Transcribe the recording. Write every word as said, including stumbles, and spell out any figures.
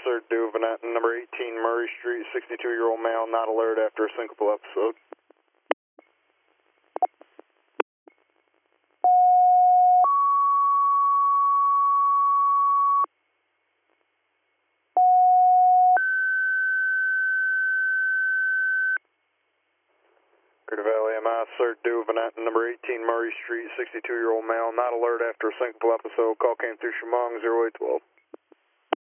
Sir Duvenet, number eighteen Murray Street, sixty-two-year-old male, not alert after a syncopal episode. Curtis Valley M I, Sir Duvenet, number eighteen Murray Street, sixty-two-year-old male, not alert after a syncopal episode. Call came through Chemung, zero eight twelve.